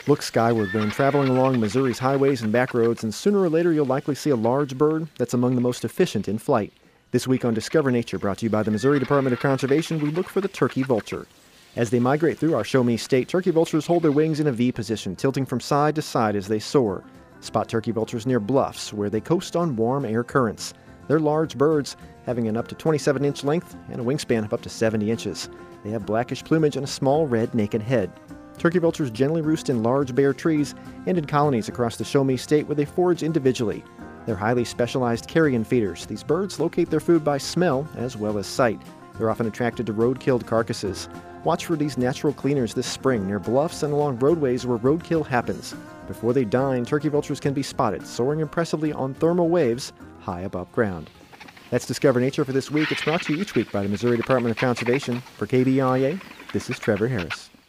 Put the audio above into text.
Look skyward when traveling along Missouri's highways and back roads, and sooner or later you'll likely see a large bird that's among the most efficient in flight. This week on Discover Nature, brought to you by the Missouri Department of Conservation, we look for the turkey vulture. As they migrate through our Show Me state, turkey vultures hold their wings in a V position, tilting from side to side as they soar. Spot turkey vultures near bluffs, where they coast on warm air currents. They're large birds, having an up to 27-inch length and a wingspan of up to 70 inches. They have blackish plumage and a small red naked head. Turkey vultures generally roost in large bare trees and in colonies across the Show Me state where they forage individually. They're highly specialized carrion feeders. These birds locate their food by smell as well as sight. They're often attracted to road-killed carcasses. Watch for these natural cleaners this spring near bluffs and along roadways where roadkill happens. Before they dine, turkey vultures can be spotted soaring impressively on thermal waves high above ground. That's Discover Nature for this week. It's brought to you each week by the Missouri Department of Conservation. For KBIA, this is Trevor Harris.